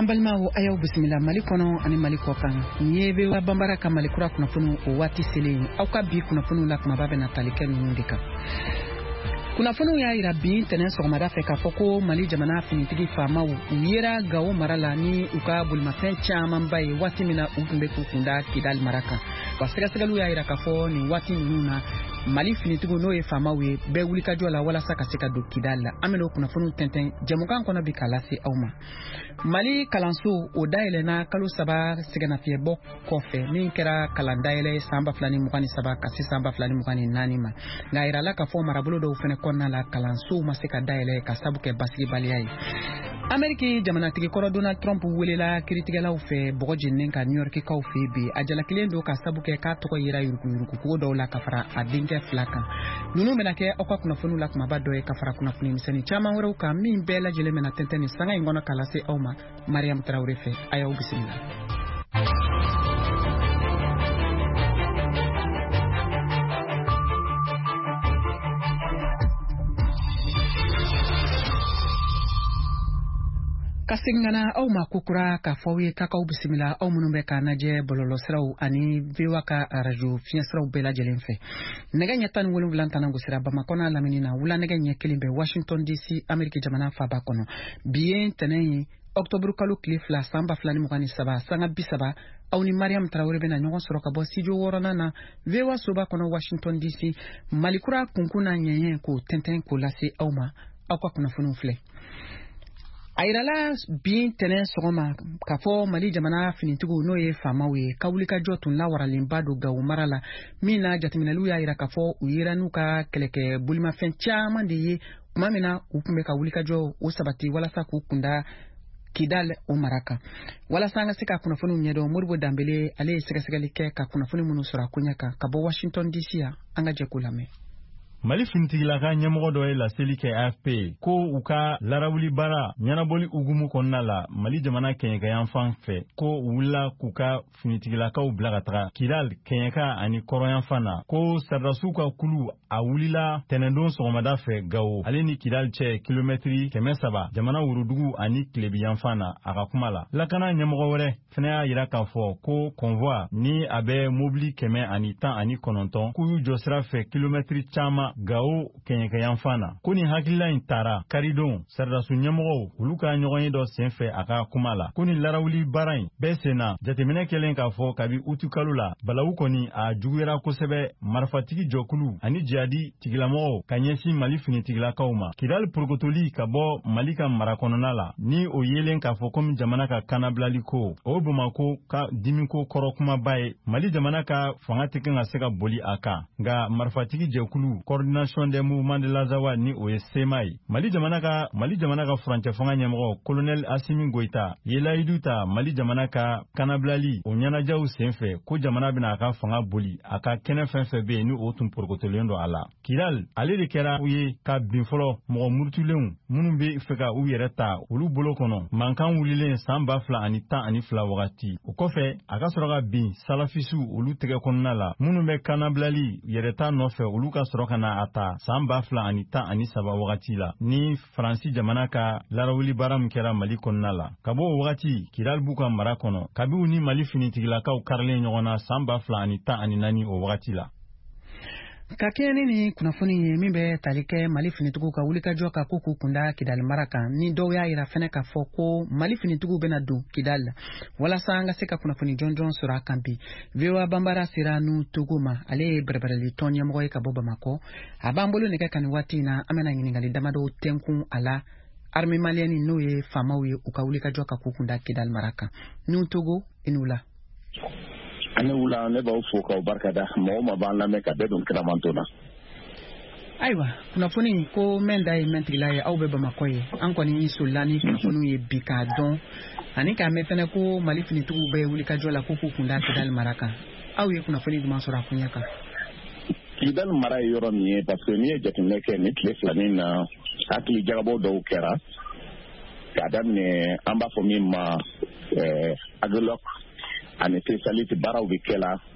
Ambalma o ayaw bismillah malikono ani maliko kan nyebe wa bambara ka malikura kuna funu o wati sele au ka bi kuna funu la kuma babe na talike ndika kuna funu ya ira bi tenen so mada fe ka foko mali jamana finitigi fama uyera gawo marala ni uka bulma fen chaman bai wati mina umbe kunda kidal maraka basega segalu ya ira ka fo ni wati nuna mali finitigo no e fama we be wulika jola wala saka seka do kidal amelo kuna funu tenten jamukan kono bi kalasi awma mali kalanso o daile na kalo saba sigana fie bok kofe min kera kalandaile samba flani mukani saba kasi samba flani mukani nani ma ngaira la ka fo marabulo do fene konna la kalanso masika daile kasabu ke basigi baliyai Ameriki jamana tigi koro Donald Trump welela kiritigala ufe bogoji nenka New York ka ufe bi ajala kilendo kasabu ke ka toko yira yuruku ko do la kafara adinke flaka nunu menake okwa kuna funu la kuma bado e kafara kuna funu miseni chama woro ka min bela jele mena tenteni sanga ingona kalase Oma Mariam Traoré fe aya ubismillah Kasingana au makukura ka fawi kaka ubismillah au munumbe ka naje bololo sraw ani viwa ka raju fiensraw bela jelenfe nega nyatan wolum blantana ngusira bamakona laminina wula nega nyekelimbe Washington DC Amerika jamana fa bakono bien tenay Octobre kalu cliff la samba flani mugani saba sanga bisaba au ni Mariam Traoré bena nyogon soroka bo studio worona na vewa soba kono Washington DC malikura kunkuna nyenye ko tenten ko lasi auma akwa kuna funu fle Airala bin tenen sogoma kafo mali jamana finitigo no ye famawe kawulika jotun la waralimba do gaw marala mina jatminalu ya ira kafo uyira nuka keleke bulima fen chama de mamina upume kawulika jo usabati wala saku kunda kidal o maraka wala sanga sika kuna funu nyedo murbo dambele ale sika sigalike ka kuna funu munusura kunyaka kabo Washington DC ya anga jekulame Mali finitigi ka ɲɛmɔgɔ dɔ ye laseli kɛ AFP ko u ka larawuli bara ɲanabɔli ugumu kɔnɔna la Mali jamana kɛɲɛkayan fan fɛ ko u wulila k'u ka finitigilakaw bila ka taga Kidal kɛɲɛka ani kɔrɔyan fan na ko Sardasiw ka kulu a wulila tɛnɛndon sɔgɔmada fɛ Gawo ale ni Kidal cɛ kilomɛtiri 300 jamana worodugu ani Tilebiyan fan na a ka kuma la lakana ɲɛmɔgɔ wɛrɛ fɛnɛ y'a yira k'a fɔ ko convoi ni a bɛ mobili 119 k'u y'u jɔ sira fɛ kilomɛtiri caman Gawo kɛɲɛkayan fan na ko nin hakilila in taara karidon Sardasu ɲɛmɔgɔw olu ka ɲɔgɔn ye dɔ senfɛ a ka kuma la ko nin larawuli baara in bɛɛ senna jateminɛ kɛlen k'a fɔ kabi utu kalo la balawu kɔni a juguyara kosɛbɛ marifatigi jɔkulu ani jihadi tigilamɔgɔw ka ɲɛsin Mali finitigilakaw ma Kidal porokotoli ka bɔ Mali ka mara kɔnɔna la ni o yelen k'a fɔ komi jamana ka kanabilali ko o Bamako ka dimiko kɔrɔ kumaba ye Mali jamana ka fanga tɛ kan ka se ka boli a kan nka marifatigi jɛkulu Coordination des mouvements de l'Azawa ni o ye SEMA ye Mali jamana ka furancɛ fanga ɲɛmɔgɔ Colonel Assimi Goïta ye layidu ta Mali jamana ka kanabilali o ɲɛnajɛw senfɛ ko jamana bɛna a ka fanga boli a ka kɛnɛ fɛn fɛn bɛ yen ni o tun porokotolen don a la Kidal ale de kɛra u ye ka bin fɔlɔ mɔgɔ murutulenw minnu bɛ fɛ ka u yɛrɛ ta olu bolo kɔnɔ mankan wulilen san 2012 wagati o kɔfɛ a ka sɔrɔ ka bin salafisiw olu tɛgɛ kɔnɔna la minnu bɛ kanabilali yɛrɛta nɔfɛ olu ka sɔrɔ ka na a ta san 2013 wagati la ni Faransi jamana ka larawuli baara min kɛra Mali kɔnɔna la ka bɔ o wagati Kidal b'u ka mara kɔnɔ kabi u ni Mali finitigilakaw karilen ɲɔgɔn na san 2014 o wagati la ka kene ni kunafoni ye min bɛ tali kɛ Mali finitigiw ka wulikajɔ ka ko k'u kunda Kidal mara kan ni dɔw y'a yira fɛnɛ k'a fɔ ko Mali finitigiw bɛna don Kidal la walasa an ka se ka kunafoni jɔnjɔn sɔrɔ a kan bi VOA Bambara sera nu Togo ma ale ye bɛrɛbɛrɛli tɔn ɲɛmɔgɔ ye ka bɔ Bamako a b'an bolo nɛgɛ kan nin waati in na an bɛna ɲininkali damadɔ tɛnkun a la armée malienne n'o ye faamaw ye u ka wulikajɔ ka k'u kunda Kidal mara kan nu Togo inu la Ani wula ne b'aw fo k'aw barikada mɔgɔ ma b'an lamɛn ka bɛɛ don kiramanto na ayiwa kunnafoni ko mɛn da ye mɛntigila ye aw bɛ Bamako ye an kɔni solila ni kunnafoniw ye bi k'a dɔn ani k'a mɛn fɛnɛ ko Mali finitigiw bɛ wulikajɔ la ko k'u kunda Kidal mara kan aw ye kunnafoni jumɛn sɔrɔ a kunya kan Kidal mara ye yɔrɔ min ye parce que n'i ye jateminɛ kɛ ni tile filanin na hakili jagabɔ dɔw kɛra k'a daminɛ an b'a fɔ min ma agolok ani spécialiste baaraw bɛ kɛ la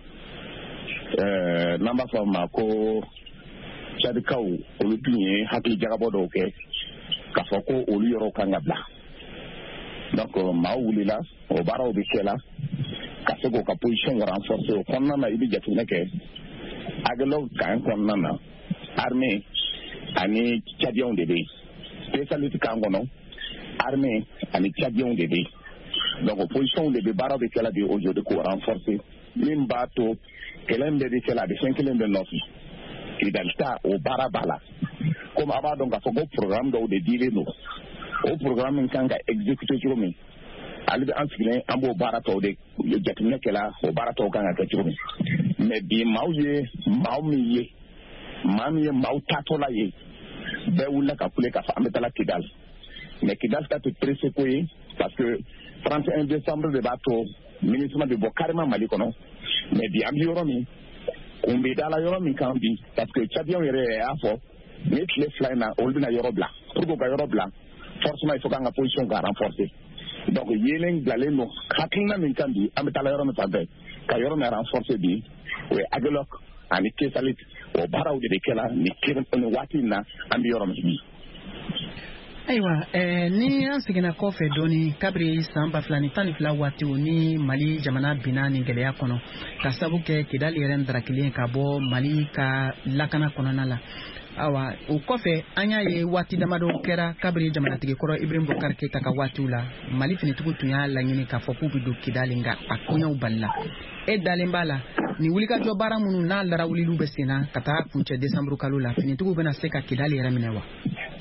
n'an b'a fɔ ma ko Tchadikaw olu tun ye hakili jagabɔ dɔw kɛ k'a fɔ ko olu yɔrɔ kan ka bila donc maa wulila o baaraw bɛ kɛ la ka se k'o ka position renforcer o kɔnɔna na i bɛ jateminɛ kɛ agɛlɛw kan kɔnɔna na armée ani tchadiens de bɛ yen spécialiste kan kɔnɔ armée ani tchadiens de bɛ yen donc position de bɛ baaraw bɛ kɛ la bi aujourd'hui k'o renforcer min b'a to kɛlɛ bɛɛ bɛ kɛ la a bɛ fɛn kelen bɛ nɔfɛ Kidal ta o baara b'a la comme a b'a dɔn k'a fɔ ko programme dɔw de dilen don o programme min kan ka exécuter cogo min ale bɛ an sigilen an b'o baara tɔw de jateminɛ kɛla o baara tɔw kan ka kɛ cogo min mais bi maaw ye maa min ye maaw taatɔla ye bɛɛ wulila ka kule k'a fɔ an bɛ taa Kidal mais Kidal ta tɛ pressé ko ye parce que 31 décembre de b'a to ministre bɛ bɔ carrément Mali kɔnɔ mais bi an bɛ yɔrɔ min kun bɛ da la yɔrɔ min kan bi parce que tchadiens yɛrɛ y'a fɔ ni tile fila in na olu bɛna yɔrɔ bila pour que u ka yɔrɔ bila forcément il faut k'an ka position ka renforcer donc yelen bilalen don hakilina min kan bi an bɛ taa yɔrɔ min fan fɛ ka yɔrɔ min renforcer bi o ye Aguelok ani Kesalit o baaraw de bɛ kɛ la nin waati in na an bɛ yɔrɔ min bi. Ayiwa ni an seginna kɔfɛ dɔɔni kabiri san 2012 waati ni Mali jamana binna nin gɛlɛya kɔnɔ ka sabu kɛ Kidal yɛrɛ ndarakilen ka bɔ Mali ka lakana kɔnɔna la awa o kɔfɛ an y'a ye waati damadɔ kɛra kabiri jamanatigi kɔrɔ Ibrahim Boubacar Keita ka waatiw la Mali finitigiw tun y'a laɲini k'a fɔ k'u bɛ don Kidal nka a koɲɛw balila e dalen b'a la ni wulikajɔ baara minnu n'a larawulilu bɛ sen na ka taa kuncɛ décembre kalo la finitigiw bɛna se ka Kidal yɛrɛ minɛ wa?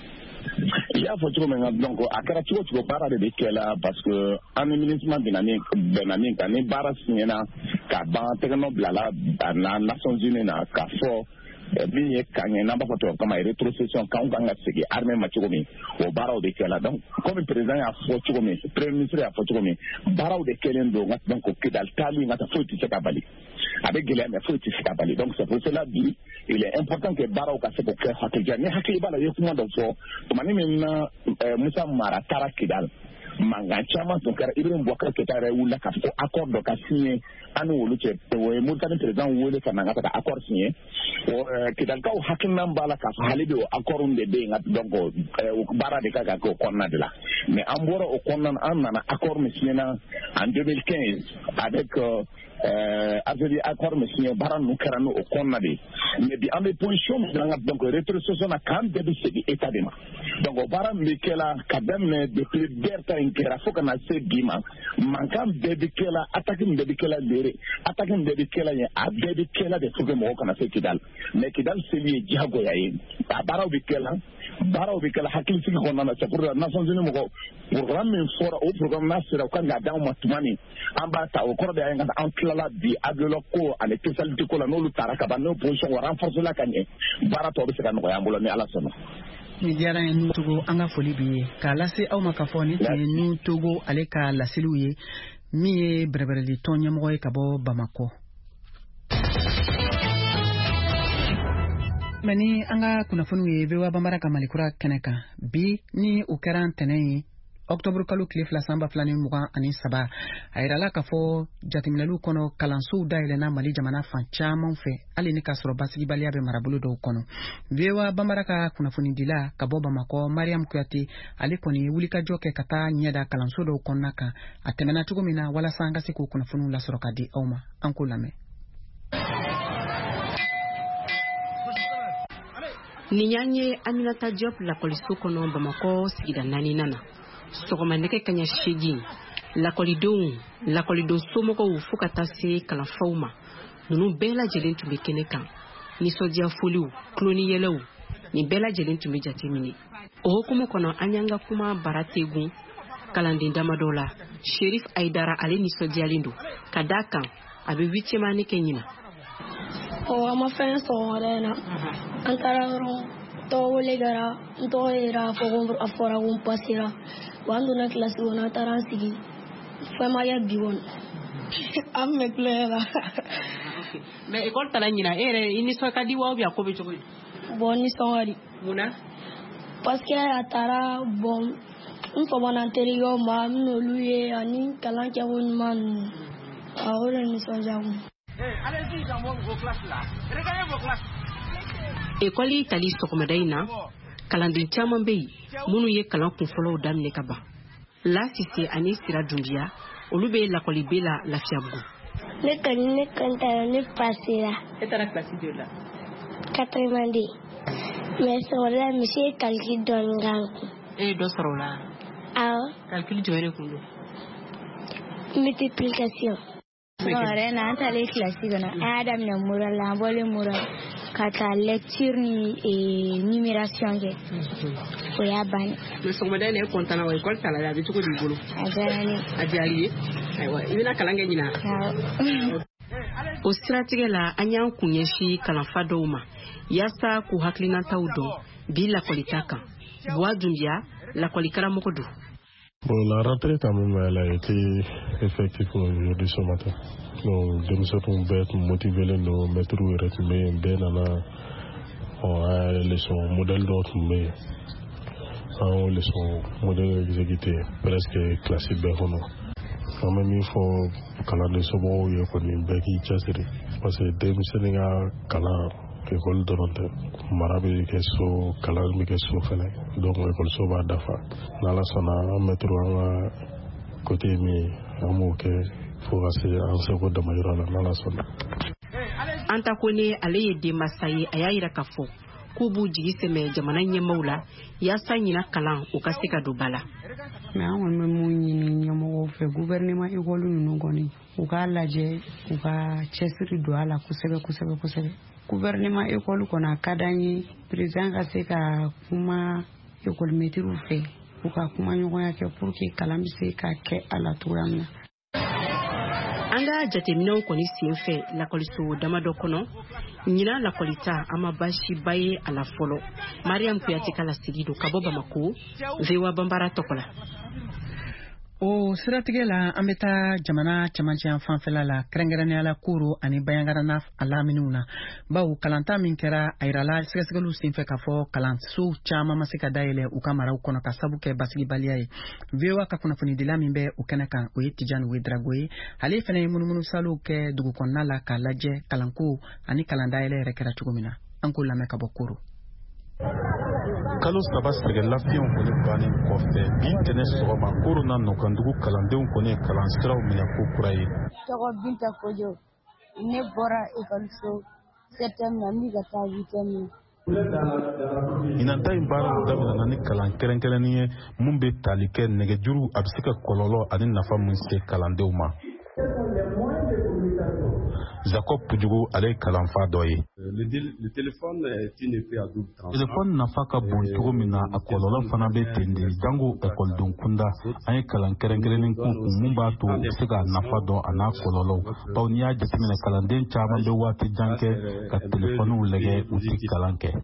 Il y a fɔ cogo min na donc a kɛra cogo baara de bɛ kɛ la parce que an ni ministre bɛnna min kan ni baara siɲɛna ka ban tɛgɛnɔ bilala na Nations Unies na k'a fɔ min ye kan ye n'an b'a fɔ tubabu kama rétrocession k'anw kan ka segin armée ma cogo min o baaraw de kɛ la donc comme président y'a fɔ cogo min premier ministre y'a fɔ cogo min baaraw de kɛlen don donc Kidal taali n ka taa foyi tɛ se ka bali a bɛ gɛlɛya mais foyi tɛ se ka bali donc c'est pour cela bi il est important que baaraw ka se k'o kɛ hakilija ni hakili b'a la i ye kuma dɔ fɔ tumani min na Musa Mara taara Kidal mankan caman tun kɛra Ibrahim Boubacar Keita yɛrɛ wulila k'a fɔ ko accord dɔ ka signé an ni olu cɛ o ye Mauritanie président wele ka na n ka taa accord signé Kidalikaw hakilina b'a la k'a fɔ hali bi o accord de bɛ yen donc baara de kan ka kɛ o kɔnɔna de la mais an bɔra o kɔnɔna na an nana accord min signé en 2015 avec Algérie accord min signé baara ninnu kɛra n'o kɔnɔna de ye mais bi an bɛ position min na donc rétrocession na k'an bɛɛ bɛ segin état de ma donc o baara min bɛ kɛ la ka daminɛ depuis guerre ta in kɛra fo ka na se bi ma mankan bɛɛ bɛ kɛ la attaque min bɛɛ bɛ kɛ la lere attaque min bɛɛ bɛ kɛ la ye a bɛɛ bɛ kɛ la de pour que mɔgɔw kana se Kidal mais Kidal seli ye diyagoya ye a baaraw bɛ kɛ la hakilisigi kɔnɔna na c'est pour la Nations Unies mɔgɔw programme min fɔra o programme n'a sera u kan k'a d'anw ma tuma min an b'a ta o kɔrɔ de y'an an tilala bi Aguelok ko ani Kesalit ko la n'olu taara ka ban n'o position wa renforcer la ka ɲɛ baara tɔ bɛ se ka nɔgɔya an bolo ni Ala sɔnna. Ni diyara ye Nu Togo an ka foli b'i ye k'a lase aw ma k'a fɔ ni tun ye Nu Togo ale ka laseliw ye min ye bɛrɛbɛrɛli tɔn ɲɛmɔgɔ ye ka bɔ Bamakɔ. Mais ni an ka kunnafoniw ye VOA Bambara ka Malikura kɛnɛ kan bi ni o kɛra ntɛnɛn ye octobre kalo tile 2 san 2023 a yirala k'a fɔ jateminɛliw kɔnɔ kalansow dayɛlɛnna Mali jamana fan caman fɛ hali ni k'a sɔrɔ basigibaliya bɛ marabolo dɔw kɔnɔ. VOA Bambara ka kunnafonidila ka bɔ Bamakɔ Mariam Kuyate ale kɔni ye wulikajɔ kɛ ka taa ɲɛda kalanso dɔw kɔnɔna kan a tɛmɛna cogo min na walasa an ka se k'o kunnafoniw lasɔrɔ ka di aw ma an k'o lamɛn. Ni y'an ye Aminata Diop lakɔliso kɔnɔ Bamakɔ sigida 4 nan na sɔgɔma nɛgɛ kaɲɛ 8 lakɔlidenw somɔgɔw fo ka taa se kalanfaw ma ninnu bɛɛ lajɛlen tun bɛ kɛnɛ kan nisɔndiya foliw kuloniyɛlɛw nin bɛɛ lajɛlen tun bɛ jateminɛ o hukumu kɔnɔ an y'an ka kuma bara tegun kalanden damadɔ la Sherif Aidara ale nisɔndiyalen don ka d'a kan a bɛ 8e année kɛ ɲina. a ma fɛn sɔrɔ wɛrɛ na an taara yɔrɔ tɔgɔ wele kɛra n tɔgɔ yera a fɔra ko n pasera wa an donna kilasi kɔnɔ an taara an sigi fɛn ma kɛ bi kɔnɔ an bɛ kulonkɛ la. mais école tala ɲina e yɛrɛ i nisɔn ka di wa ou bien a ko bɛ cogo di? bon nisɔn ka di. munna? parce que a taara bon n famana n terikɛw ma n n'olu ye ani kalan kɛko ɲuman ninnu o de nisɔndiya kun. École tali sɔgɔmada in na kalanden caman bɛ yen minnu ye kalan kunfɔlɔw daminɛ ka ban La Sise ani Sira Dundia olu be lakɔli be la Lafiabugu. Ne kɔni ne passé la. E taara classe de la. 82. Mais sɔrɔla monsieur calcul dɔɔni kan. E dɔ sɔrɔ la. Awɔ. Calcul jɔyɔrɔ kun do. Multiplication. Ɔrɛ na an taalen classe kɔnɔ an y'a daminɛ moral la an bɔlen moral ka taa lecture ni numération kɛ. O y'a bannen. Mais sɔgɔmada in na e content na wa école ta la a bɛ cogo di bolo? A diyara ne. A diyara i ye? Ayiwa i bɛna kalan kɛ ɲina. Awɔ. O siratigɛ la an y'an kun ɲɛsin kalanfa dɔw ma yaasa k'u hakilinataw dɔn bi lakɔlita kan. Bois Dundia lakɔli karamɔgɔ don. Bon, la rentrée quand même, elle a été effective aujourd'hui ce matin. Donc, de nous sommes bêtes motivés, nos maîtres retenus, bien à la leçon modèle d'autres, mais en leçon modèle exécuté presque classique bérono. Quand même, il faut que la leçon soit il faut une béquille chassée parce que des Sénégal kala école de l'entrée marabe keso kala mi keso fene donc école so ba dafa nala sana metro nga côté mi amoke faut rester en seconde de majorala nala sana anta kone ale ye demasaye aya yira kafo kubu jigi sɛmɛ jamana ɲɛmɔgɔw la yaasa ɲina kalan o ka se ka don ba la. Mais an kɔni bɛ mun ɲini ɲɛmɔgɔw fɛ gouvernement école ninnu kɔni u k'a lajɛ u ka cɛsiri don a la kosɛbɛ. Gouvernement école kɔni a ka d'an ye président ka se ka kuma école maîtriw fɛ u ka kuma ɲɔgɔnya kɛ pour que kalan bɛ se ka kɛ a la cogoya min na. An ka jateminɛw kɔni sen fɛ lakɔliso damadɔ kɔnɔ ɲina lakɔlita an ma baasiba ye a la fɔlɔ. Mariam Kuyate ka lasigi don ka bɔ Bamako VOA Bambara tɔgɔ la. O siratigɛ la an bɛ taa jamana cɛmancɛ fanfɛla la kɛrɛnkɛrɛnnenya la Koro ani Bayangarana a laminiw na bawo kalanta min kɛra a yirala sɛgɛsɛgɛliw senfɛ k'a fɔ kalansow caman ma se ka dayɛlɛ u ka maraw kɔnɔ ka sabu kɛ basigibaliya ye. VOA ka kunnafonidila min bɛ o kɛnɛ kan o ye Tijani Wedrago ye ale fana ye munumunu saliw kɛ dugu kɔnɔna la k'a lajɛ kalanko ani kalan dayɛlɛ yɛrɛ kɛra cogo min na an k'o lamɛn ka bɔ Koro. Kalo saba sɛgɛlafiɲɛw kɔni bannen kɔfɛ bi tɛnɛ sɔgɔma Koro n'a nɔkandugu kalandenw kɔni ye kalansiraw minɛ ko kura ye. Tɔgɔ Binta Kojo ne bɔra ekɔliso septembre na mi ka taa 8e. Ɲinanta in baaraw daminɛna ni kalan kɛrɛnkɛrɛnni ye mun bɛ tali kɛ nɛgɛjuru a bɛ se ka kɔlɔlɔ ani nafa min se kalandenw ma. Jacob Pujugu ale kalanfa dɔ ye. Le téléphone est une épée à double tranchant. Téléphone nafa ka bon cogo min na a kɔlɔlɔ fana bɛ ten de jango ekɔliden kunda an ye kalan kɛrɛnkɛrɛnnen k'u kun mun b'a to u bɛ se ka nafa dɔn a n'a kɔlɔlɔw bawo n'i y'a jateminɛ kalanden caman bɛ waati jan kɛ ka telefɔniw lajɛ u tɛ kalan kɛ.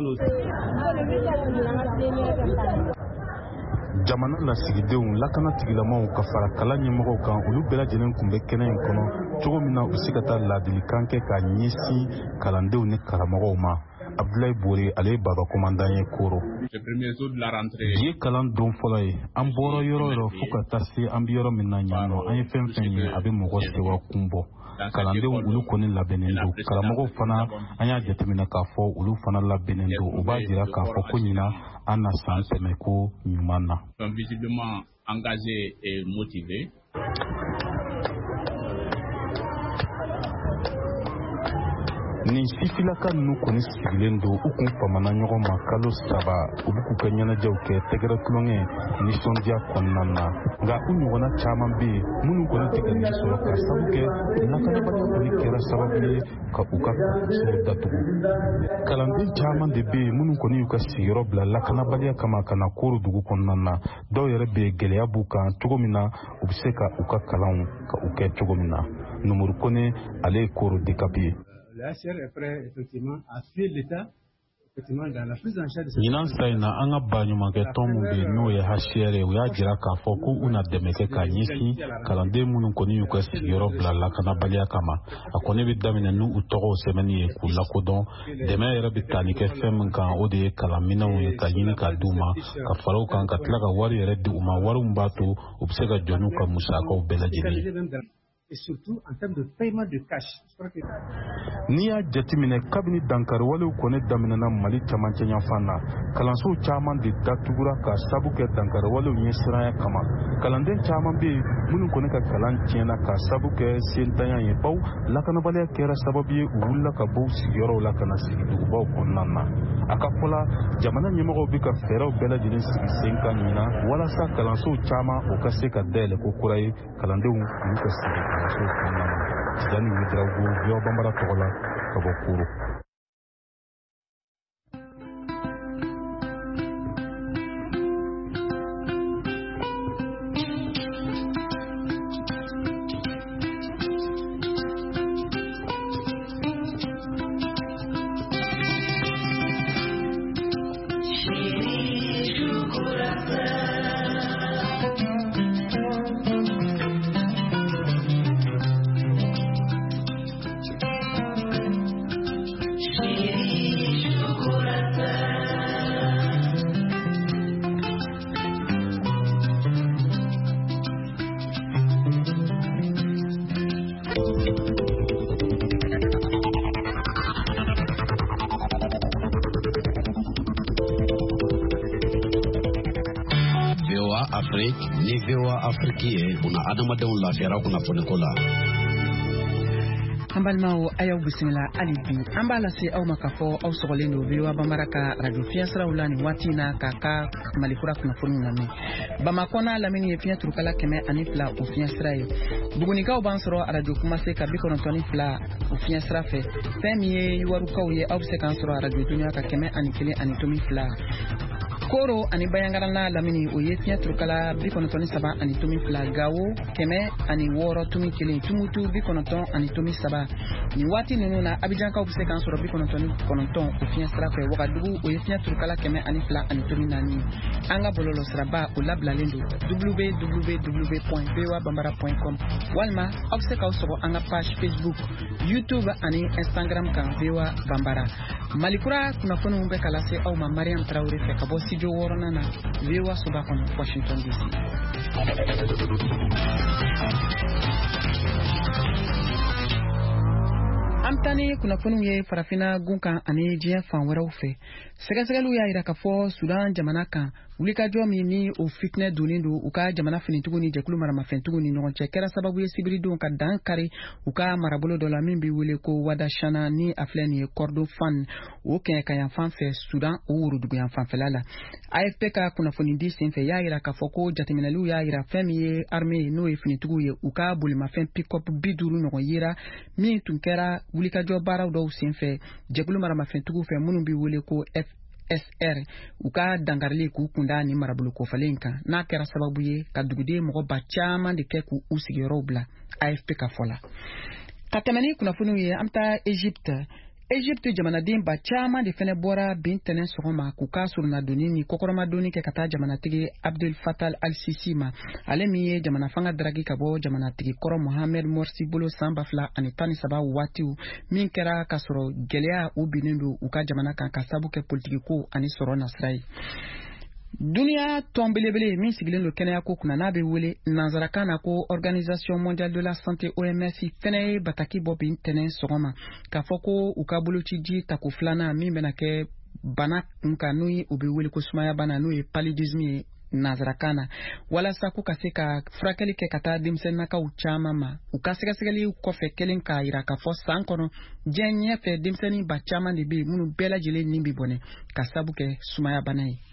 Jamana lasigidenw lakana tigilamaw ka fara kalan ɲɛmɔgɔw kan olu bɛɛ lajɛlen kun bɛ kɛnɛ in kɔnɔ cogo min na u bɛ se ka taa ladilikan kɛ ka ɲɛsin kalandenw ni karamɔgɔw ma. Abdoulaye Bori ale ye baba commandant ye Koro. Bi ye kalan don fɔlɔ ye an bɔra yɔrɔ yɔrɔ fo ka taa se an bɛ yɔrɔ min na yan nɔ an ye fɛn ye a bɛ mɔgɔ sewa kun bɔ. Kalandenw olu kɔni labɛnnen don karamɔgɔw fana an y'a jateminɛ k'a fɔ olu fana labɛnnen don u b'a jira k'a fɔ ko ɲina an na san tɛmɛ ko ɲuman na. Visiblement engagé et motivé. Nin sifilaka ninnu kɔni sigilen don u kun famana ɲɔgɔn ma kalo saba u bɛ k'u ka ɲɛnajɛw kɛ tɛgɛrɛ tulonkɛ nisɔndiya kɔnɔna na nka u ɲɔgɔnna caman bɛ yen minnu kɔni tɛ ka nin sɔrɔ ka sabu kɛ lakanabaliya kɔni kɛra sababu ye ka u ka kalansow datugu. Kalanden caman de bɛ yen minnu kɔni y'u ka sigiyɔrɔ bila lakanabaliya kama ka na Koro dugu kɔnɔna na dɔw yɛrɛ bɛ gɛlɛya b'u kan cogo min na u bɛ se ka u ka kalanw ka u kɛ cogo min na. Numuru Kone ale ye Koro DCAP ye. Le HCR est prêt effectivement à suivre l'État effectivement dans la prise en charge de ɲinan sa in na an ka baɲumankɛ tɔn min bɛ yen n'o ye HCR ye u y'a jira k'a fɔ ko u na dɛmɛ kɛ ka ɲɛsin kalanden minnu kɔni y'u ka sigiyɔrɔ bila lakanabaliya kama a kɔni bɛ daminɛ n'u tɔgɔw sɛbɛnni ye k'u lakodɔn dɛmɛ yɛrɛ bɛ tali kɛ fɛn min kan o de ye kalanminɛnw ye ka ɲini ka d'u ma ka fara u kan ka tila ka wari yɛrɛ di u ma wari min b'a to u bɛ se ka jɔ n'u ka musakaw bɛɛ lajɛlen ye. et surtout en termes de paiement de cash. N'i y'a jateminɛ kabini dankari walew kɔni daminɛna Mali camancɛ yanfan na, kalanso caman de datugura ka sabu kɛ dankari walew ɲɛsiranya kama. Kalanden caman bɛ yen minnu kɔni ka kalan tiɲɛna ka sabu kɛ sentanya ye, baw lakanabaliya kɛra sababu ye u wulila ka bɔ sigiyɔrɔw la ka na sigi dugubaw kɔnɔna na. A ka fɔ la, jamana ɲɛmɔgɔw bɛ ka fɛɛrɛw bɛɛ lajɛlen sigi sen kan ɲina walasa kalanso caman o ka se ka dayɛlɛ ko kura ye kalandenw n'u ka sigi kalanso kɔnɔna na. Jani Widrago, VOA Bambara tɔgɔ la ka bɔ Koro. ni VOA Afrique ye una adamadenw lafiyara kunnafoniko la. An balimaw ayaw bisimila hali bi an b'a lase aw ma k'a fɔ aw sɔgɔlen don VOA Bambara ka radio fiɲɛsiraw la nin waati na k'a ka Malikura kunnafoni lamɛn. Bamakɔ n'a lamini ye fiɲɛ turukala 102 o fiɲɛsira ye. Bugunikaw b'an sɔrɔ radio Kumase ka 92 o fiɲɛsira fɛ. Fɛn min ye Yuwarukaw ye aw bɛ se k'an sɔrɔ radio Dunuya ka 101.2. Koro ani Bayangarana lamini o ye fiɲɛ turukala 93.2 Gawo 106.1 Tumutu 93.3 ni waati ninnu na Abidjankaw bɛ se k'an sɔrɔ 99 o fiɲɛsira fɛ Wagadugu o ye fiɲɛ turukala 102.4 an ka bɔlɔlɔ siraba o labilalen don www.voabambara.com walima aw bɛ se k'aw sɔrɔ an ka page Facebook, YouTube ani Instagram kan VOA Bambara. Malikura kunnafoniw bɛ ka lase aw ma Mariam Traoré fɛ ka bɔ studio 6 na VOA Soba kɔnɔ Washington DC. Amtani kunnafoniw ye farafina gunkan ani diɲɛ fan wɛrɛw fɛ. Sɛgɛsɛgɛliw y'a jira k'a fɔ Sudan jamana kan wulikajɔ min ni o fitinɛ donnen don u ka jamana finitigiw ni jɛkulu maramafɛntigiw ni ɲɔgɔn cɛ kɛra sababu ye sibiridenw ka dan kari u ka marabolo dɔ la min bɛ wele ko Wadashana ni a filɛ nin ye Kordofan o kɛɲɛkayan fan fɛ Sudan o woroduguyan fanfɛla la. AFP ka kunnafoni di senfɛ y'a jira k'a fɔ ko jateminɛliw y'a jira fɛn min ye armée n'o ye finitigiw ye u ka bolimafɛn pick-up 50 ɲɔgɔn yera min tun kɛra wulikajɔ baaraw dɔw senfɛ jɛkulu maramafɛntigiw fɛ minnu bɛ wele ko FSR u ka dangarili k'u kunda ni marabolo kofalen kan n'a kɛra sababu ye ka duguden mɔgɔba caman de kɛ k'u sigiyɔrɔw bila AFP ka fɔ la. Ka tɛmɛ ni kunnafoniw ye an bɛ taa Egypte jamanaden ba caman de fɛnɛ bɔra bin tɛnɛ sɔgɔma k'u ka surunadonni ni kɔkɔrɔmadonni kɛ ka taa jamanatigi Abdel Fattah al-Sisi ma ale min ye jamana fanga daragi ka bɔ jamanatigi kɔrɔ Mohamed Morsi bolo san 2013 waatiw min kɛra ka sɔrɔ gɛlɛya u binnen don u ka jamana kan ka sabu kɛ politikiko ani sɔrɔ nasira ye. Dunuya tɔn belebele min sigilen don kɛnɛya ko kunna n'a bɛ wele nanzarakan na ko Organisation Mondiale de la Santé OMS fɛnɛ ye bataki bɔ bin tɛnɛ sɔgɔma k'a fɔ ko u ka boloci ji tako filanan min bɛna kɛ bana kunkan n'o ye u bɛ wele ko sumaya bana n'o ye paludisme ye nanzarakan na walasa ko ka se ka furakɛli kɛ ka taa denmisɛnninakaw caman ma u ka sɛgɛsɛgɛliw kɔfɛ kelen k'a jira k'a fɔ san kɔnɔ diɲɛ ɲɛfɛ denmisɛnnin ba caman de bɛ yen minnu bɛɛ lajɛlen nin bɛ bɔnɛ ka sabu kɛ sumaya bana ye.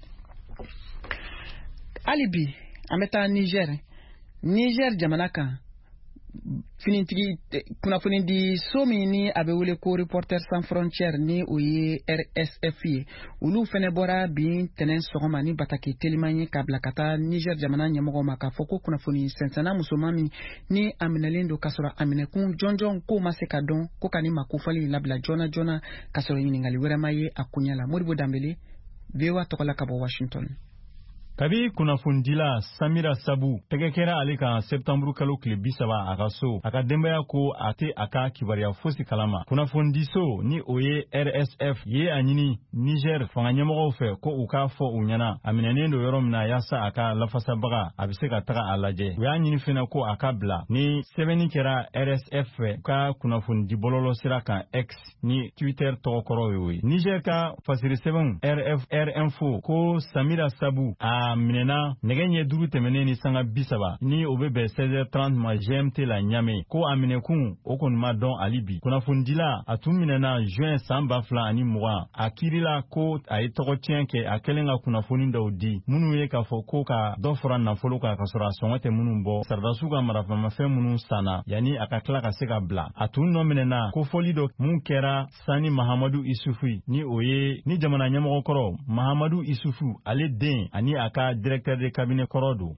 Hali bi an bɛ taa Niger jamana kan finitigi kunnafoni di so min ni a bɛ wele ko Reporters sans frontières ni o ye RSF ye olu fɛnɛ bɔra bin tɛnɛn sɔgɔma ni bataki teliman ye ka bila ka taa Niger jamana ɲɛmɔgɔw ma k'a fɔ ko kunnafoni sɛnsɛnna musoman min ni a minɛlen don k'a sɔrɔ a minɛkun jɔnjɔn k'o ma se ka dɔn ko ka ni makofɔli labila joona joona k'a sɔrɔ ɲininkali wɛrɛ ma ye a kunya la. Modibo Dambele, VOA tɔgɔ la ka bɔ Washington. kabi kunafundila Samira Sabu tegekera ale kan septembre kalo kile 30 aka so aka denbaya ko ate aka kibaria fosi kalama kunafundiso ni oye RSF ye anyini Niger fanga ɲɛmɔgɔw fɛ ko u k'a fɔ u ɲɛna a minɛnen don yɔrɔ min na yasa a ka lafasabaga a bɛ se ka taga a lajɛ u y'a ɲini fɛnɛ ko a ka bila ni sɛbɛnni kɛra RSF fɛ ka kunnafoni bɔlɔlɔ sira kan X ni Twitter tɔgɔkɔrɔ y'o ye Niger ka fasiri sɛbɛn RFR info ko Samira Sabu a minɛna nɛgɛ ɲɛ 5 tɛmɛnen ni sanga 30 ni o bɛ bɛn 16h30 ma GMT la Ɲame ko a minɛkun o kɔni ma dɔn ali bi kunnafonidila a tun minɛna juin san 2020 a kirila ko a ye tɔgɔ tiɲɛ kɛ a kɛlen ka kunnafoni dɔw di minnu ye k'a fɔ ko ka dɔ fara nafolo kan ka sɔrɔ a sɔngɔ tɛ minnu bɔ saridasiw ka marafamafɛn minnu sanna yanni a ka tila ka se ka bila a tun nɔ minɛna ko fɔli dɔ mun kɛra Sani Mahamadu Isufu ni o ye ni jamana ɲɛmɔgɔ kɔrɔ Mahamadu Isufu ale den ani a ka directeur de cabinet kɔrɔ don.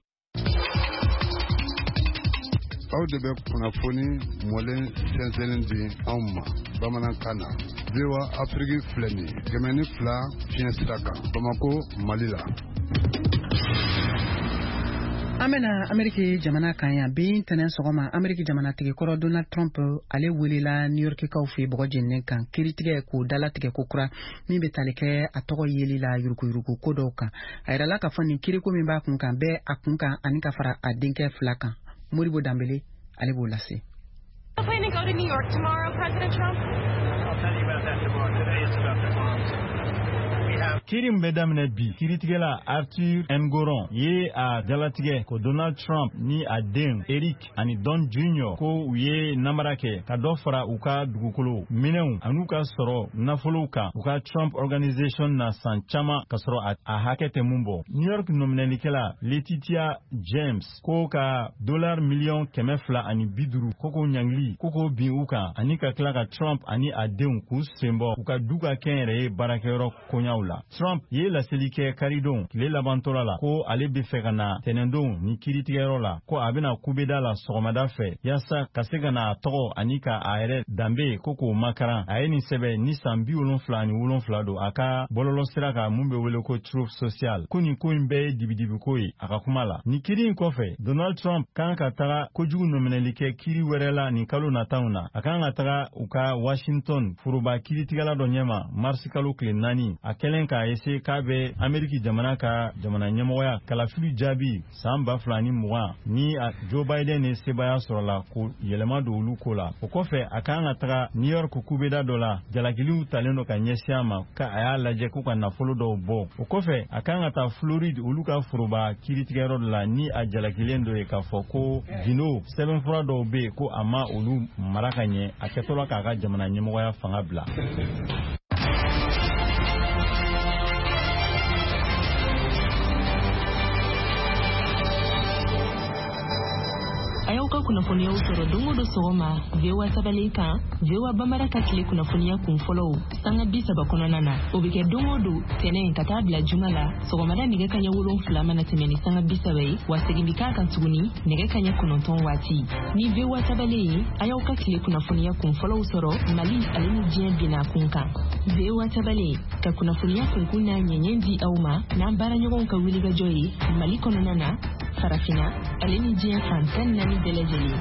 Aw de bɛ kunnafoni mɔlen sɛnsɛnlen di anw ma bamanankan na VOA Afrique filɛ nin ye 200 fiɲɛ sira kan Bamako Mali la. An bɛna Ameriki jamana kan yan bi ntɛnɛn sɔgɔma Ameriki jamanatigi kɔrɔ Donald Trump ale welela New Yorkikaw fɛ bɔgɔ jɛnnen kan kiritigɛ k'o dalatigɛ ko kura min bɛ tali kɛ a tɔgɔ yeli la yuruguyurugu ko dɔw kan a yirala k'a fɔ nin kiriko min b'a kun kan bɛɛ a kun kan ani ka fara a denkɛ 2 kan Moribo Dambele ale b'o lase. Planning to go to New York tomorrow, President Trump? I'll tell you about that tomorrow. Today it's about the bombs. Kirim bedamne bi kiritigela Arthur Ngoron ye a jalatige ko Donald Trump ni a den Eric ani Don Jr. ko u ye namarake ka dɔ fara u ka dugukolo minɛnw anu ka sɔrɔ nafolow kan u ka Trump Organization na san caman ka sɔrɔ a hakɛ tɛ mun bɔ. New York nominɛlikɛla Letitia James ko ka $250 ani 50 koko ɲangili koko bin u kan ani ka tila ka Trump ani a denw k'u senbɔ u ka du ka kɛn yɛrɛ ye baarakɛyɔrɔ koɲaw la. Trump ye laseli kɛ karidon tile labantɔla la ko ale bɛ fɛ ka na tɛnɛndon ni kiritigɛyɔrɔ la ko a bɛna kubeda la sɔgɔmada fɛ yasa ka se ka na a tɔgɔ ani ka a yɛrɛ danbe ko k'o makaran a ye nin sɛbɛ ni san 77 don a ka bɔlɔlɔ sira kan mun bɛ wele ko Truth Social ko nin ko in bɛɛ ye dibidibi ko ye a ka kuma la. Ni kiri in kɔfɛ Donald Trump kan ka taga kojugu nominɛli kɛ kiri wɛrɛ la nin kalo nataw na a kan ka taga u ka Washington foroba kiritigɛla dɔ ɲɛma marisi kalo tile 4 a kɛlen k'a ese k'a bɛ Ameriki jamana ka jamana ɲɛmɔgɔya kalafili jaabi san 2020 ni Joe Biden ne sebaya sɔrɔla ko yɛlɛma don olu ko la. O kɔfɛ a kan ka taga New York kubeda dɔ la jalakiliw talen dɔ ka ɲɛsin a ma ka a y'a lajɛ ko ka nafolo dɔw bɔ. O kɔfɛ a kan ka taa Floride olu ka foroba kiritigɛyɔrɔ dɔ la ni a jalakilen dɔ ye k'a fɔ ko Gino sɛbɛnfura dɔw bɛ ko a ma olu mara ka ɲɛ a kɛtɔla k'a ka jamana ɲɛmɔgɔya fanga bila. Ayauka kunafonia usoro dongo do sogoma vewa sabaleka vewa bamara katile kunafonia kumfollow sanga bisa bakonana obike dongo do tenen katabla jumala sogomada nige kanya wulon flama na temeni sanga bisa bai wasegibika kan tuguni nige kanya kunonton wati ni vewa sabale ayauka kile kunafonia kumfollow usoro mali alini jien bina kunka vewa sabale ka kunafonia kunkuna nyenyendi auma na bara nyogon ka wiliga joyi mali kononana farafina alini jien fantan nani delejeli.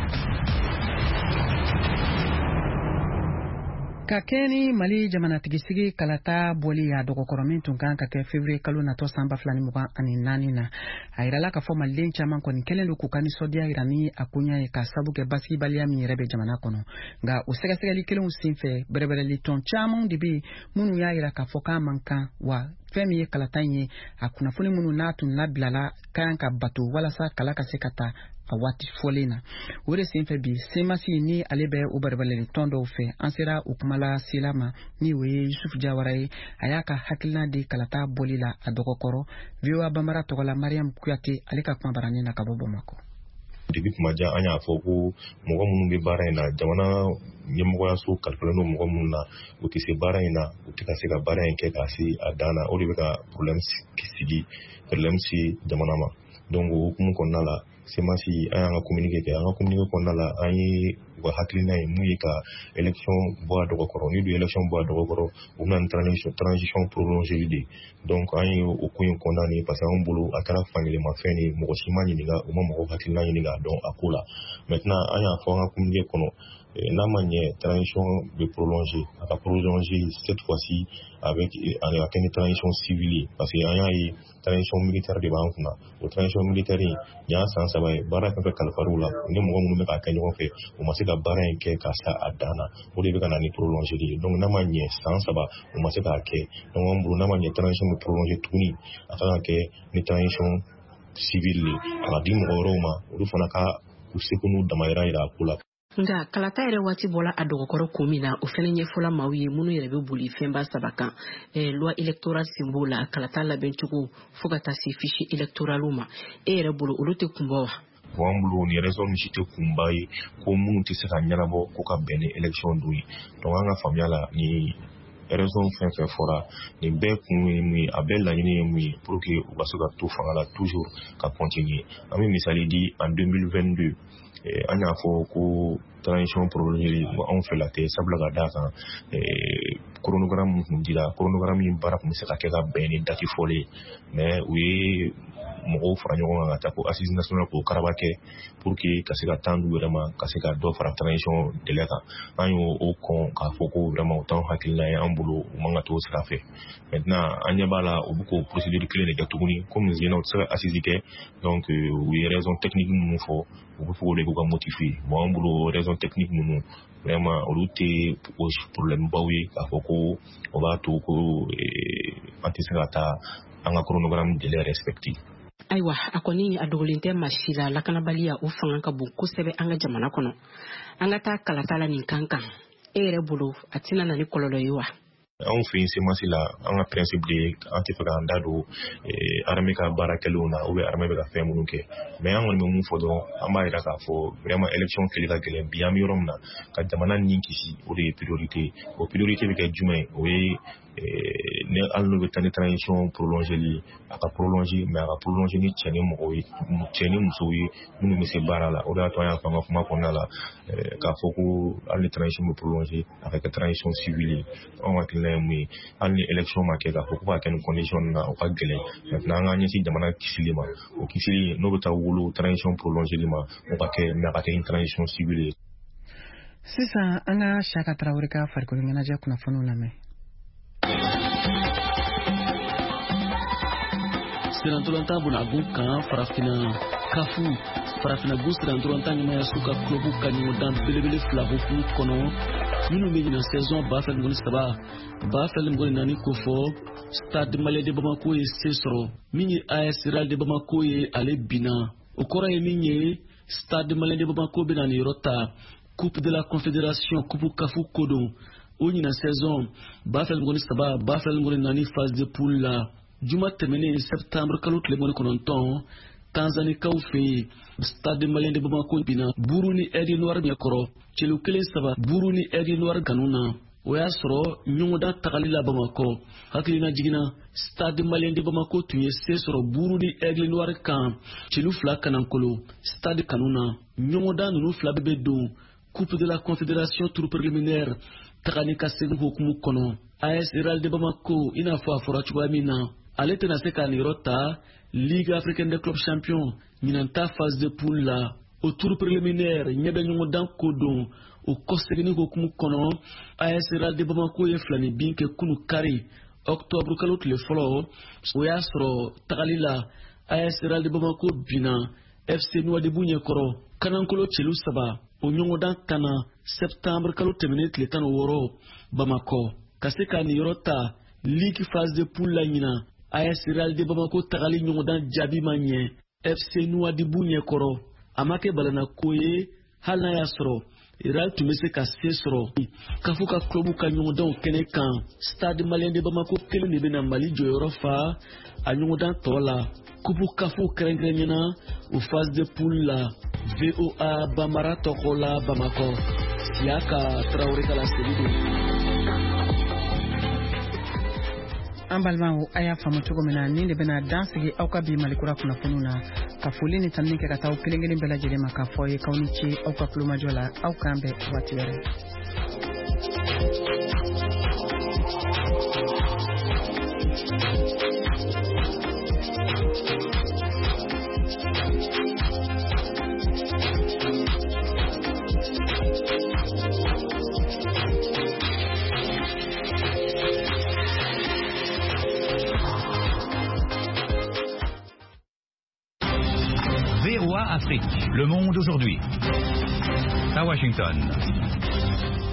Ka kɛni Mali jamanatigisigi kalata bɔli a dɔgɔkɔrɔ min tun kan ka kɛ février kalo natɔ san 2024 na a yirala k'a fɔ maliden caman kɔni kɛlen don k'u ka nisɔndiya yira ni a koɲa ye ka sabu kɛ basigibaliya min yɛrɛ bɛ jamana kɔnɔ nka o sɛgɛsɛgɛli kelenw senfɛ bɛrɛbɛrɛli tɔn caman de bɛ minnu y'a yira k'a fɔ k'a man kan wa fɛn min ye kalata ye a kunnafoni minnu n'a tun labilala kan ka bato walasa kala ka se ka taa a waati fɔlen na o de senfɛ bi semasi ni ale bɛ o bɛrɛbɛrɛli tɔn dɔw fɛ an sera o kumala sela ma ni o ye Yusuf Jawara ye a y'a ka hakilina di kalata bɔli la a dɔgɔkɔrɔ VOA Bambara tɔgɔla Mariam Kuyate ale ka kuma baranin na ka bɔ Bamakɔ. Depuis kuma jan an y'a fɔ ko mɔgɔ minnu bɛ baara in na jamana ɲɛmɔgɔyaso kalifalen don mɔgɔ minnu na u tɛ se baara in na u tɛ ka se ka baara in kɛ k'a se a dan na o de bɛ ka problème si jamana ma donc o hukumu kɔnɔna la semasi an y'an ka communiqué kɛ an ka communiqué kɔnɔna la an ye wa hakilina ye mun ye ka élection bɔ a dɔgɔ kɔrɔ ni du élection bɔ a dɔgɔ kɔrɔ u bɛna ni transition prolongée de donc an ye o ko in condamné parce que an bolo a kɛra fankelen ni mɔgɔ si ma ɲininka u ma mɔgɔ hakilina ɲininka dɔn a ko la maintenant an y'a fɔ an ka communiqué kɔnɔ n'a ma ɲɛ transition bɛ prolonger a ka prolonger cette fois-ci avec a kɛ ni transition civile parce que an y'a ye transition militaire de b'an kunna o transition militaire in y'a san 3 ye baara fɛn fɛn kalifar'u la ni mɔgɔ minnu bɛ k'a kɛ ɲɔgɔn fɛ u ma se ka baara in kɛ ka sa a dan na o de bɛ ka na ni prolonger ye donc n'a ma ɲɛ san 3 u ma se k'a kɛ donc an bolo n'a ma ɲɛ transition bɛ prolonger tuguni a ka kan kɛ ni transition civile a ka di mɔgɔ wɛrɛw ma olu fana ka u seko n'u damayira yira a ko la. Nga kalata yɛrɛ waati bɔla a dɔgɔkɔrɔ ko min na o fɛnɛ ɲɛfɔla maaw ye minnu yɛrɛ bɛ boli fɛnba saba kan loi électorale sen b'o la kalata labɛncogo fo ka taa se fiche électorale ma yɛrɛ bolo olu tɛ kunbɔ wa. An bolo ni raison min si tɛ kunba ye ko minnu tɛ se ka ɲɛnabɔ ko ka bɛn ni élection don ye donc an ka faamuya la ni raison fɛn fɛn fɔra nin bɛɛ kun ye mun ye a bɛɛ laɲini ye mun ye pour que u ka se ka to fanga la toujours ka continuer an bɛ misali di en 2022 an y'a fɔ ko transition prolongée anw fɛ la tɛ sabula ka d'a kan chronogramme min tun dira chronogramme min baara tun bɛ se ka kɛ ka bɛn ni date fɔlen mais u ye mɔgɔw fara ɲɔgɔn kan ka taa ko assise nationale k'o karaba kɛ pour que ka se ka temps d'u yɛrɛ ma ka se ka dɔ fara transition délai kan an y'o kɔn k'a fɔ ko vraiment o t'anw hakilina ye an bolo u man ka t'o sira fɛ maintenant an ɲɛ b'a la u bɛ k'o procédure kelen de kɛ tuguni comme zenna u tɛ se ka assise kɛ donc u ye raison technique minnu fɔ u bɛ fɔ o de k'u ka motiver bon an bolo raison technique minnu vraiment olu tɛ problème baw ye k'a fɔ ko o b'a to ko an tɛ se ka taa an ka chronogramme délai respecté. Ayiwa a kɔni a dogolen tɛ maa si la lakanabaliya o fanga ka bon kosɛbɛ an ka jamana kɔnɔ an ka taa kalata la nin kan yɛrɛ bolo a tɛna na ni kɔlɔlɔ ye wa. Anw fɛ yen semasi la an ka principe de an tɛ fɛ k'an da don armée ka baarakɛlenw na ou bien armée bɛ ka fɛn minnu kɛ mais an kɔni bɛ mun fɔ dɔrɔn an b'a yira k'a fɔ vraiment élection kɛli ka gɛlɛn bi an bɛ yɔrɔ min na ka jamana ni kisi o de ye priorité o priorité bɛ kɛ jumɛn ye o ye ne hali n'o bɛ taa ni transition prolongée li a ka prolonger mais a ka prolonger ni cɛ ni mɔgɔw ye cɛ ni musow ye minnu bɛ se baara la o de y'a to an y'a fɔ an ka kuma kɔnɔna la k'a fɔ ko hali ni transition bɛ prolonger a ka kɛ transition civile ye anw hakilina ye mun ye hali ni élection ma kɛ k'a fɔ ko k'a kɛ ni condition na o ka gɛlɛn maintenant an k'an ɲɛsin jamana kisili ma o kisili n'o bɛ taa wolo transition prolongée li ma o ka kɛ mais a ka kɛ ni transition civile ye. Sisan an ka Saka Tarawele ka farikolo ɲɛnajɛ kunnafoniw lamɛn. Sirantolanta bunagun kan farafina gu sirantolanta ɲɛmaya su ka clubu ka ɲɔgɔndan belebele fila hukumu kɔnɔ minnu bɛ ɲina saison 2023-2024 ko fɔ Stade Malien de Bamako ye se sɔrɔ min ye AS Real de Bamako ye ale binna o kɔrɔ ye min ye Stade Malien de Bamako bɛ na ni yɔrɔ ta Coupe de la Confédération Coupe Kafu kodon o ɲina saison 2023-2024 phase de poule la juma tɛmɛnen septembre kalo tile 19 Tanzanikaw fɛ Stade Malien de Bamako binna buru ni Aigle Noir ɲɛkɔrɔ celu 1-3 buru ni Aigle Noir kanu na o y'a sɔrɔ ɲɔgɔndan tagali la Bamakɔ hakilina jiginna Stade Malien de Bamako tun ye se sɔrɔ buru ni Aigle Noir kan celu 2 kanankolo Stade kanu na ɲɔgɔndan ninnu 2 bɛɛ bɛ don Coupe de la Confédération tour préliminaire tagani ka segin hukumu kɔnɔ AS Real de Bamako i n'a fɔ a fɔra cogoya min na ale tɛna se k'a niyɔrɔ ta Ligue africaine des clubs champions ɲinan ta phase de poule la o tour préliminaire ɲɛ bɛ ɲɔgɔndan ko don o kɔsegini hukumu kɔnɔ AS Real de Bamako ye filani bin kɛ kunu kari octobre kalo tile fɔlɔ o y'a sɔrɔ tagali la AS Real de Bamako binna FC Nouadhibou ɲɛkɔrɔ kanankolo celu 3 o ɲɔgɔndan kana septembre kalo tɛmɛnen tile 16 Bamakɔ ka se k'a niyɔrɔ ta Ligue phase de poule la ɲinan AS Real de Bamako tagali ɲɔgɔndan jaabi ma ɲɛ FC Nouadhibou ɲɛkɔrɔ a ma kɛ balana ko ye hali n'a y'a sɔrɔ Real tun bɛ se ka se sɔrɔ k'a fɔ ka clubu ka ɲɔgɔndanw kɛnɛ kan Stade Malien de Bamako kelen de bɛna Mali jɔyɔrɔ fa a ɲɔgɔndan tɔ la Coupe Kafu kɛrɛnkɛrɛnɲɛna o phase de poule la VOA Bambara tɔgɔ la Bamakɔ Siyaka Tarawele ka laseli don. an balimaw a y'a faamu cogo min na nin de bɛna dan sigi aw ka bi malikura kunnafoniw na ka foli ni tanuni kɛ ka taa aw kelen kelen bɛɛ lajɛlen ma k'a fɔ ye k'aw ni ce aw ka kulomajɔ la aw k'an bɛn waati wɛrɛ. VOA Afrique, le monde aujourd'hui. À Washington.